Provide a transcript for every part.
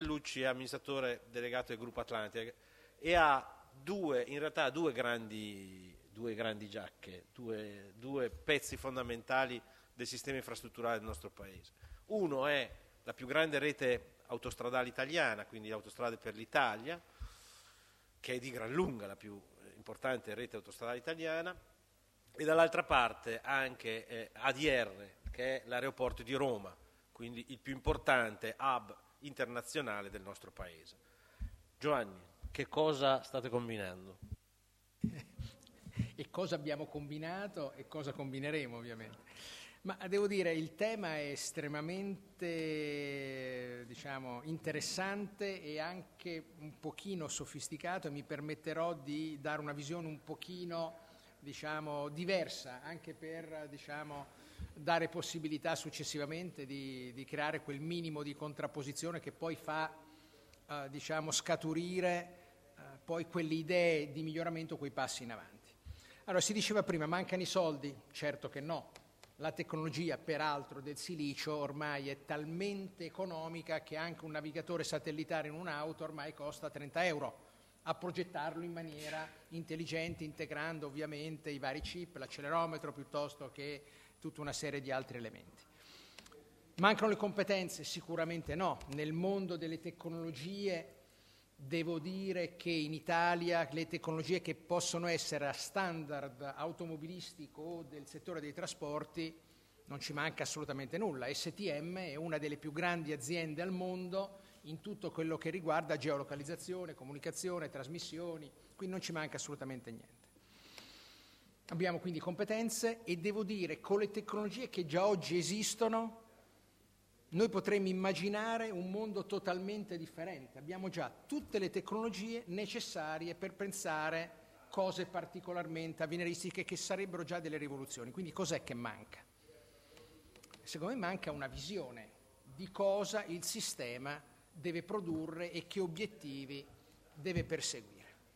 Castellucci è amministratore delegato del Gruppo Atlantia e ha in realtà due grandi giacche, due pezzi fondamentali del sistema infrastrutturale del nostro Paese. Uno è la più grande rete autostradale italiana, quindi Autostrade per l'Italia, che è di gran lunga la più importante rete autostradale italiana, e dall'altra parte anche ADR, che è l'aeroporto di Roma, quindi il più importante hub internazionale del nostro Paese. Giovanni, che cosa state combinando? E cosa abbiamo combinato e cosa combineremo, ovviamente. Ma devo dire, il tema è estremamente, interessante e anche un pochino sofisticato, e mi permetterò di dare una visione un pochino, diversa, anche per, dare possibilità successivamente di creare quel minimo di contrapposizione che poi fa, scaturire poi quelle idee di miglioramento, quei passi in avanti. Allora, si diceva prima, mancano i soldi? Certo che no. La tecnologia, peraltro, del silicio ormai è talmente economica che anche un navigatore satellitare in un'auto ormai costa 30 euro, a progettarlo in maniera intelligente, integrando ovviamente i vari chip, l'accelerometro, piuttosto che tutta una serie di altri elementi. Mancano le competenze? Sicuramente no. Nel mondo delle tecnologie devo dire che in Italia le tecnologie che possono essere a standard automobilistico o del settore dei trasporti non ci manca assolutamente nulla. STM è una delle più grandi aziende al mondo in tutto quello che riguarda geolocalizzazione, comunicazione, trasmissioni, quindi non ci manca assolutamente niente. Abbiamo quindi competenze e devo dire con le tecnologie che già oggi esistono noi potremmo immaginare un mondo totalmente differente. Abbiamo già tutte le tecnologie necessarie per pensare cose particolarmente avveniristiche che sarebbero già delle rivoluzioni. Quindi cos'è che manca? Secondo me manca una visione di cosa il sistema deve produrre e che obiettivi deve perseguire.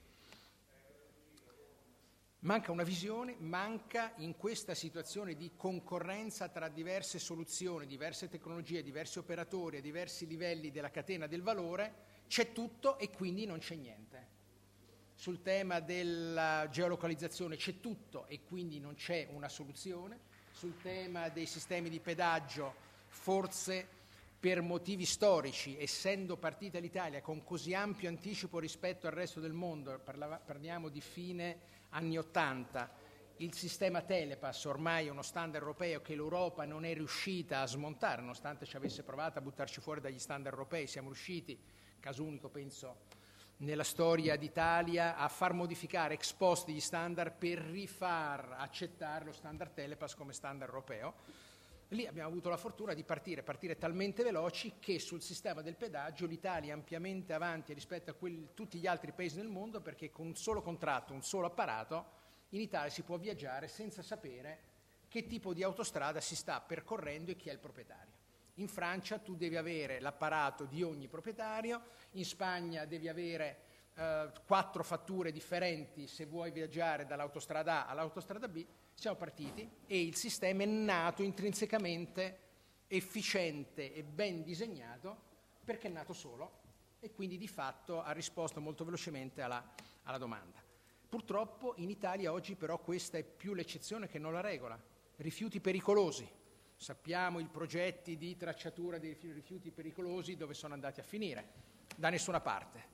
Manca una visione, manca in questa situazione di concorrenza tra diverse soluzioni, diverse tecnologie, diversi operatori a diversi livelli della catena del valore, c'è tutto e quindi non c'è niente. Sul tema della geolocalizzazione c'è tutto e quindi non c'è una soluzione. Sul tema dei sistemi di pedaggio, forse per motivi storici, essendo partita l'Italia con così ampio anticipo rispetto al resto del mondo, parliamo di fine anni 80, il sistema Telepass ormai è uno standard europeo che l'Europa non è riuscita a smontare, nonostante ci avesse provato a buttarci fuori dagli standard europei. Siamo riusciti, caso unico penso nella storia d'Italia, a far modificare ex post gli standard per rifar accettare lo standard Telepass come standard europeo. Lì abbiamo avuto la fortuna di partire talmente veloci che sul sistema del pedaggio l'Italia è ampiamente avanti rispetto a tutti gli altri paesi del mondo, perché con un solo contratto, un solo apparato, in Italia si può viaggiare senza sapere che tipo di autostrada si sta percorrendo e chi è il proprietario. In Francia tu devi avere l'apparato di ogni proprietario, in Spagna devi avere 4 fatture differenti se vuoi viaggiare dall'autostrada A all'autostrada B. Siamo partiti e il sistema è nato intrinsecamente efficiente e ben disegnato perché è nato solo e quindi di fatto ha risposto molto velocemente alla domanda. Purtroppo in Italia oggi però questa è più l'eccezione che non la regola. Rifiuti pericolosi. Sappiamo i progetti di tracciatura dei rifiuti pericolosi dove sono andati a finire. Da nessuna parte.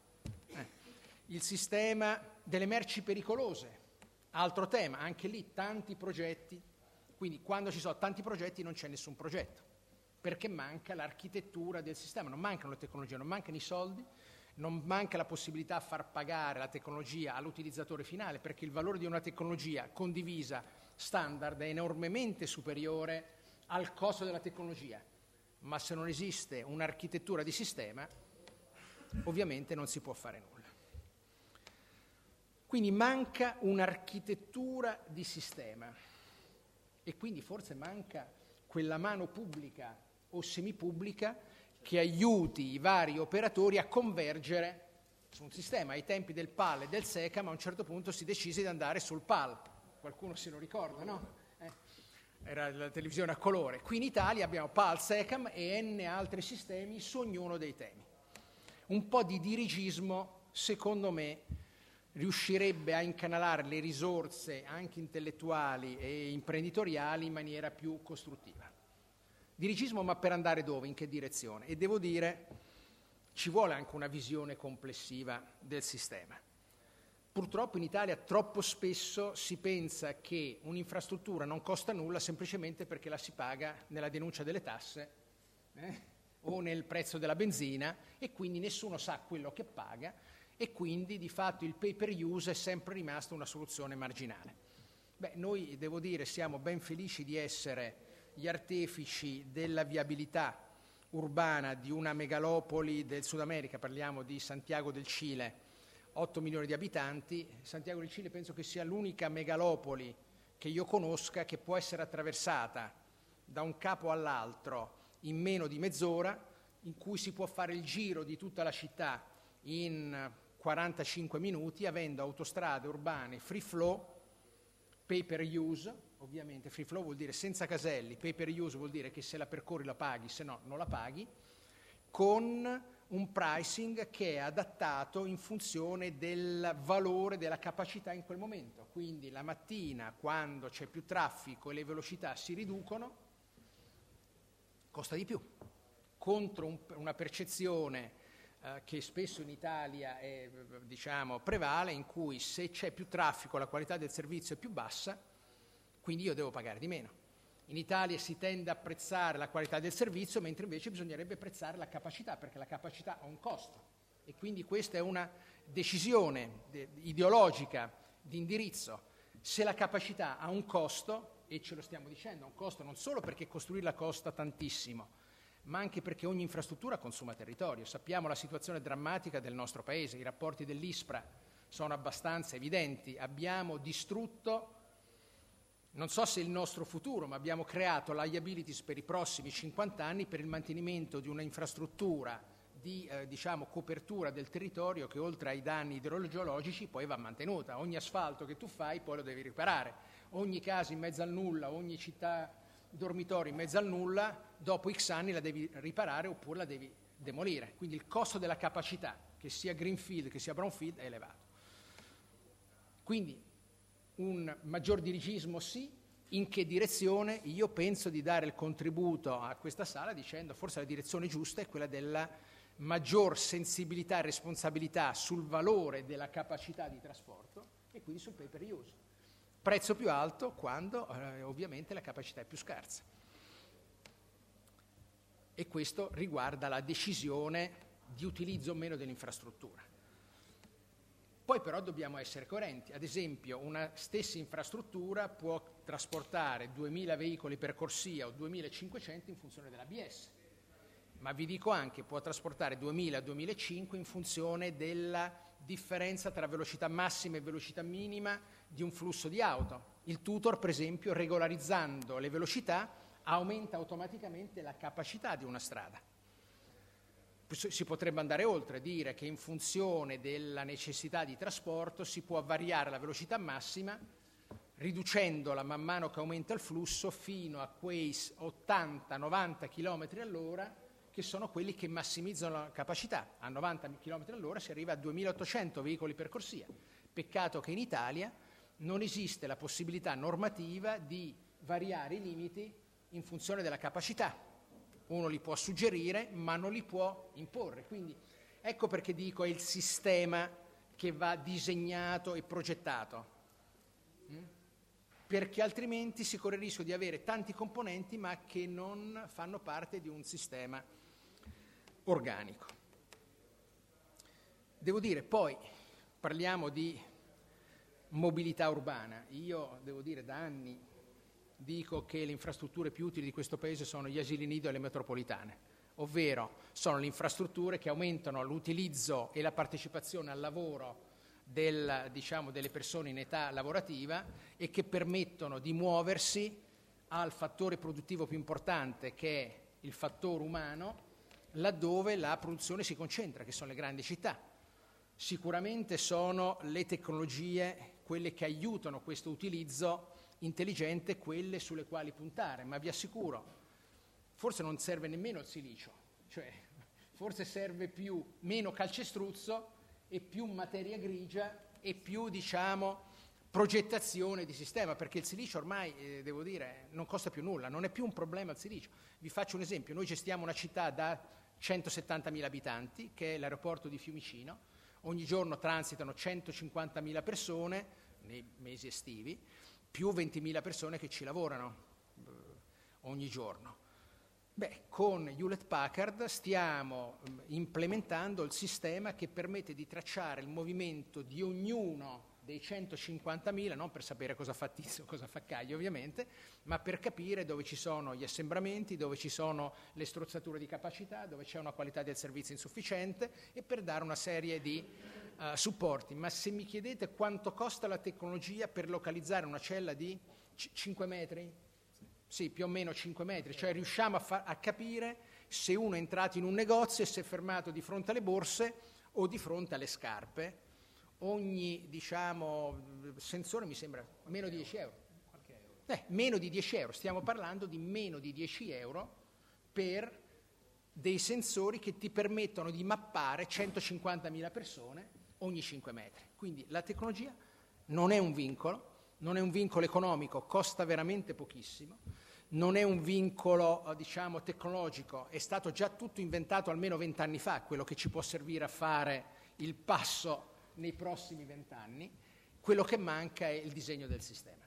Il sistema delle merci pericolose. Altro tema, anche lì tanti progetti, quindi quando ci sono tanti progetti non c'è nessun progetto, perché manca l'architettura del sistema, non mancano le tecnologie, non mancano i soldi, non manca la possibilità di far pagare la tecnologia all'utilizzatore finale, perché il valore di una tecnologia condivisa standard è enormemente superiore al costo della tecnologia, ma se non esiste un'architettura di sistema, ovviamente non si può fare nulla. Quindi manca un'architettura di sistema e quindi forse manca quella mano pubblica o semipubblica che aiuti i vari operatori a convergere su un sistema. Ai tempi del PAL e del SECAM a un certo punto si decise di andare sul PAL, qualcuno se lo ricorda, no? Era la televisione a colore. Qui in Italia abbiamo PAL, SECAM e N altri sistemi su ognuno dei temi. un po' di dirigismo, secondo me, riuscirebbe a incanalare le risorse anche intellettuali e imprenditoriali in maniera più costruttiva. Dirigismo, ma per andare dove? In che direzione? E devo dire, ci vuole anche una visione complessiva del sistema. Purtroppo in Italia troppo spesso si pensa che un'infrastruttura non costa nulla semplicemente perché la si paga nella denuncia delle tasse o nel prezzo della benzina, e quindi nessuno sa quello che paga, e quindi di fatto il pay per use è sempre rimasto una soluzione marginale. Noi, devo dire, siamo ben felici di essere gli artefici della viabilità urbana di una megalopoli del Sud America. Parliamo di Santiago del Cile, 8 milioni di abitanti. Santiago del Cile penso che sia l'unica megalopoli che io conosca che può essere attraversata da un capo all'altro in meno di mezz'ora, in cui si può fare il giro di tutta la città in 45 minuti, avendo autostrade urbane free flow, pay per use. Ovviamente free flow vuol dire senza caselli, pay per use vuol dire che se la percorri la paghi, se no non la paghi, con un pricing che è adattato in funzione del valore della capacità in quel momento. Quindi la mattina, quando c'è più traffico e le velocità si riducono, costa di più, contro una percezione che spesso in Italia prevale, in cui se c'è più traffico la qualità del servizio è più bassa, quindi io devo pagare di meno. In Italia si tende a apprezzare la qualità del servizio, mentre invece bisognerebbe apprezzare la capacità, perché la capacità ha un costo, e quindi questa è una decisione ideologica di indirizzo. Se la capacità ha un costo, e ce lo stiamo dicendo, ha un costo non solo perché costruirla costa tantissimo, ma anche perché ogni infrastruttura consuma territorio. Sappiamo la situazione drammatica del nostro Paese, i rapporti dell'ISPRA sono abbastanza evidenti. Abbiamo distrutto, non so se il nostro futuro, ma abbiamo creato liabilities per i prossimi 50 anni per il mantenimento di una infrastruttura di copertura del territorio che, oltre ai danni idrogeologici, poi va mantenuta. Ogni asfalto che tu fai poi lo devi riparare. Ogni casa in mezzo al nulla, ogni città dormitorio in mezzo al nulla, dopo X anni la devi riparare oppure la devi demolire. Quindi il costo della capacità, che sia greenfield che sia brownfield, è elevato. Quindi un maggior dirigismo sì. In che direzione? Io penso di dare il contributo a questa sala dicendo forse la direzione giusta è quella della maggior sensibilità e responsabilità sul valore della capacità di trasporto e quindi sul pay per use. Prezzo più alto quando ovviamente la capacità è più scarsa. E questo riguarda la decisione di utilizzo o meno dell'infrastruttura. Poi però dobbiamo essere coerenti. Ad esempio, una stessa infrastruttura può trasportare 2.000 veicoli per corsia o 2.500 in funzione dell'ABS, ma vi dico anche può trasportare 2.000-2.500 in funzione della differenza tra velocità massima e velocità minima di un flusso di auto. Il tutor, per esempio, regolarizzando le velocità, aumenta automaticamente la capacità di una strada. Si potrebbe andare oltre, dire che in funzione della necessità di trasporto si può variare la velocità massima, riducendola man mano che aumenta il flusso fino a quei 80-90 km all'ora, che sono quelli che massimizzano la capacità. A 90 km all'ora si arriva a 2.800 veicoli per corsia. Peccato che in Italia non esiste la possibilità normativa di variare i limiti in funzione della capacità. Uno li può suggerire, ma non li può imporre. Quindi ecco perché dico è il sistema che va disegnato e progettato, perché altrimenti si corre il rischio di avere tanti componenti ma che non fanno parte di un sistema organico. Devo dire, poi parliamo di mobilità urbana. Io devo dire da anni dico che le infrastrutture più utili di questo Paese sono gli asili nido e le metropolitane, ovvero sono le infrastrutture che aumentano l'utilizzo e la partecipazione al lavoro delle persone in età lavorativa e che permettono di muoversi al fattore produttivo più importante, che è il fattore umano, laddove la produzione si concentra, che sono le grandi città. Sicuramente sono le tecnologie quelle che aiutano questo utilizzo intelligente, quelle sulle quali puntare, ma vi assicuro, forse non serve nemmeno il silicio, cioè forse serve meno calcestruzzo e più materia grigia e più, diciamo, progettazione di sistema, perché il silicio ormai, devo dire, non costa più nulla, non è più un problema il silicio. Vi faccio un esempio: noi gestiamo una città da 170.000 abitanti, che è l'aeroporto di Fiumicino. Ogni giorno transitano 150.000 persone nei mesi estivi, più 20.000 persone che ci lavorano ogni giorno. Beh, con Hewlett Packard stiamo implementando il sistema che permette di tracciare il movimento di ognuno dei 150.000, non per sapere cosa fa Tizio, cosa fa Caio ovviamente, ma per capire dove ci sono gli assembramenti, dove ci sono le strozzature di capacità, dove c'è una qualità del servizio insufficiente, e per dare una serie di supporti. Ma se mi chiedete quanto costa la tecnologia per localizzare una cella di 5 metri? Sì, più o meno 5 metri, cioè riusciamo a capire se uno è entrato in un negozio e si è fermato di fronte alle borse o di fronte alle scarpe. Ogni, diciamo, sensore mi sembra meno di 10 euro. Meno di 10 euro, stiamo parlando di meno di 10 euro per dei sensori che ti permettono di mappare 150.000 persone ogni 5 metri. Quindi la tecnologia non è un vincolo economico, costa veramente pochissimo, non è un vincolo, diciamo, tecnologico, è stato già tutto inventato almeno 20 anni fa, quello che ci può servire a fare il passo nei prossimi 20 anni. Quello che manca è il disegno del sistema.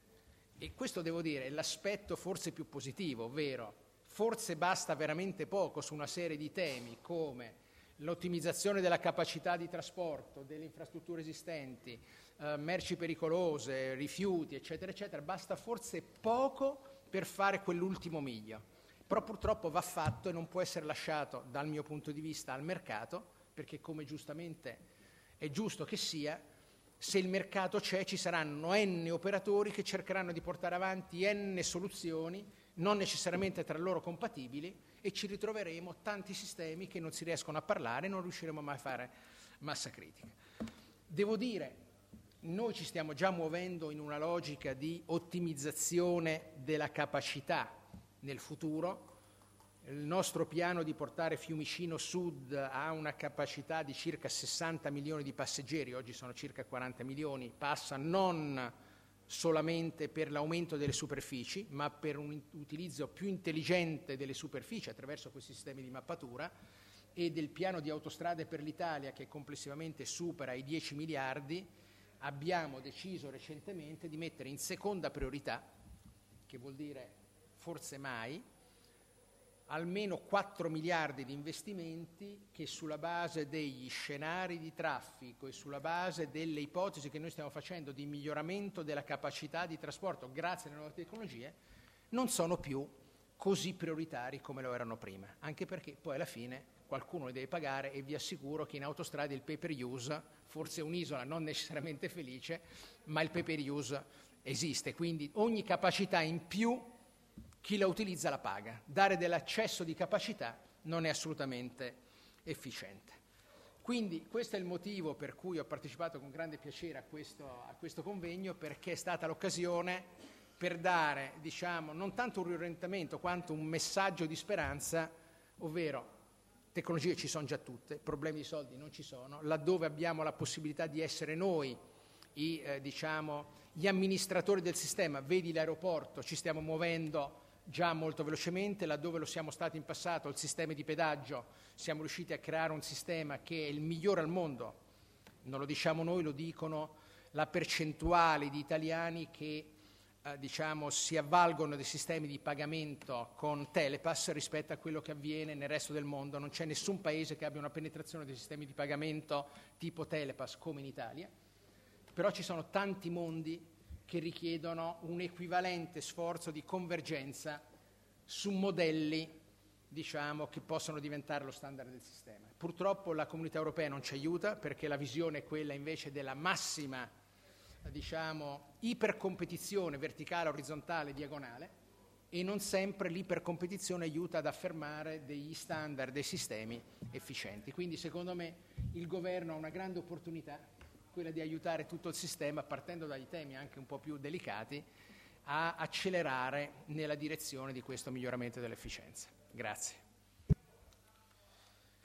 E questo, devo dire, è l'aspetto forse più positivo, ovvero forse basta veramente poco su una serie di temi come l'ottimizzazione della capacità di trasporto, delle infrastrutture esistenti, merci pericolose, rifiuti, eccetera, eccetera. Basta forse poco per fare quell'ultimo miglio. Però purtroppo va fatto e non può essere lasciato, dal mio punto di vista, al mercato, perché come giustamente è giusto che sia, se il mercato c'è ci saranno N operatori che cercheranno di portare avanti N soluzioni, non necessariamente tra loro compatibili, e ci ritroveremo tanti sistemi che non si riescono a parlare e non riusciremo mai a fare massa critica. Devo dire, noi ci stiamo già muovendo in una logica di ottimizzazione della capacità nel futuro. Il nostro piano di portare Fiumicino Sud a una capacità di circa 60 milioni di passeggeri, oggi sono circa 40 milioni, passa non solamente per l'aumento delle superfici, ma per un utilizzo più intelligente delle superfici attraverso questi sistemi di mappatura, e del piano di autostrade per l'Italia, che complessivamente supera i 10 miliardi, abbiamo deciso recentemente di mettere in seconda priorità, che vuol dire forse mai, almeno 4 miliardi di investimenti che, sulla base degli scenari di traffico e sulla base delle ipotesi che noi stiamo facendo di miglioramento della capacità di trasporto grazie alle nuove tecnologie, non sono più così prioritari come lo erano prima, anche perché poi alla fine qualcuno li deve pagare, e vi assicuro che in autostrada il pay per use, forse è un'isola non necessariamente felice, ma il pay per use esiste, quindi ogni capacità in più chi la utilizza la paga. Dare dell'accesso di capacità non è assolutamente efficiente. Quindi questo è il motivo per cui ho partecipato con grande piacere a questo convegno, perché è stata l'occasione per dare, diciamo, non tanto un riorientamento quanto un messaggio di speranza, ovvero tecnologie ci sono già tutte, problemi di soldi non ci sono, laddove abbiamo la possibilità di essere noi gli amministratori del sistema, vedi l'aeroporto, ci stiamo muovendo già molto velocemente, laddove lo siamo stati in passato, il sistema di pedaggio, siamo riusciti a creare un sistema che è il migliore al mondo, non lo diciamo noi, lo dicono la percentuale di italiani che si avvalgono dei sistemi di pagamento con Telepass rispetto a quello che avviene nel resto del mondo. Non c'è nessun paese che abbia una penetrazione dei sistemi di pagamento tipo Telepass come in Italia, però ci sono tanti mondi che richiedono un equivalente sforzo di convergenza su modelli, che possono diventare lo standard del sistema. Purtroppo la Comunità Europea non ci aiuta, perché la visione è quella invece della massima, ipercompetizione verticale, orizzontale, diagonale, e non sempre l'ipercompetizione aiuta ad affermare degli standard, dei sistemi efficienti. Quindi secondo me il governo ha una grande opportunità, quella di aiutare tutto il sistema, partendo dai temi anche un po' più delicati, a accelerare nella direzione di questo miglioramento dell'efficienza. Grazie.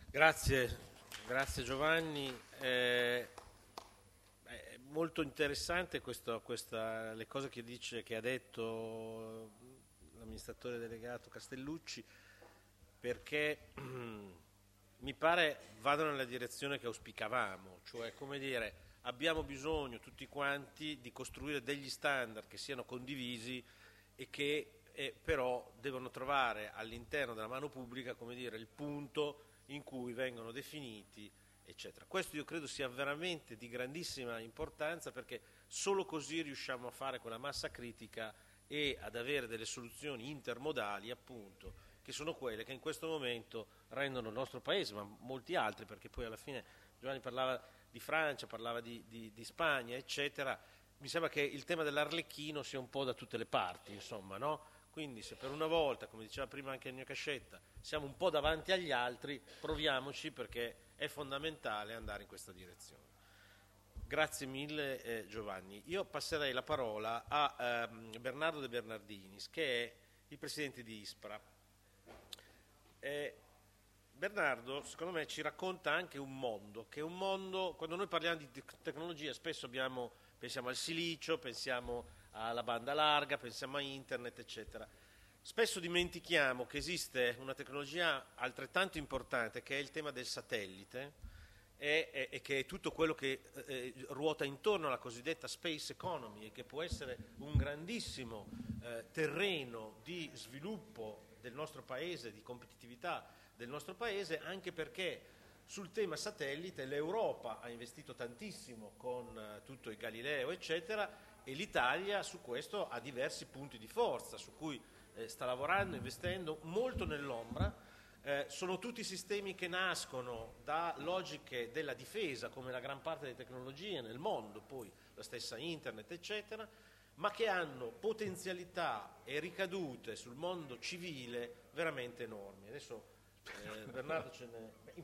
Grazie Giovanni. È molto interessante le cose che ha detto l'amministratore delegato Castellucci, perché mi pare vadano nella direzione che auspicavamo, cioè, come dire, abbiamo bisogno tutti quanti di costruire degli standard che siano condivisi e che però devono trovare all'interno della mano pubblica, come dire, il punto in cui vengono definiti, eccetera. Questo io credo sia veramente di grandissima importanza, perché solo così riusciamo a fare quella massa critica e ad avere delle soluzioni intermodali, appunto, che sono quelle che in questo momento rendono il nostro Paese, ma molti altri, perché poi alla fine Giovanni parlava di Francia, parlava di Spagna, eccetera. Mi sembra che il tema dell'Arlecchino sia un po' da tutte le parti, insomma, no? Quindi se per una volta, come diceva prima anche Ennio Cascetta, siamo un po' davanti agli altri, proviamoci, perché è fondamentale andare in questa direzione. Grazie mille Giovanni. Io passerei la parola a Bernardo De Bernardinis, che è il presidente di ISPRA. Bernardo, secondo me, ci racconta anche un mondo, che è un mondo, quando noi parliamo di tecnologia spesso pensiamo al silicio, pensiamo alla banda larga, pensiamo a internet, eccetera. Spesso dimentichiamo che esiste una tecnologia altrettanto importante, che è il tema del satellite, e che è tutto quello che ruota intorno alla cosiddetta space economy, e che può essere un grandissimo terreno di sviluppo del nostro Paese, di competitività del nostro Paese, anche perché sul tema satellite l'Europa ha investito tantissimo con tutto il Galileo, eccetera, e l'Italia su questo ha diversi punti di forza su cui sta lavorando, investendo molto nell'ombra. Sono tutti sistemi che nascono da logiche della difesa, come la gran parte delle tecnologie nel mondo, poi la stessa internet, eccetera, ma che hanno potenzialità e ricadute sul mondo civile veramente enormi. Adesso Bernardo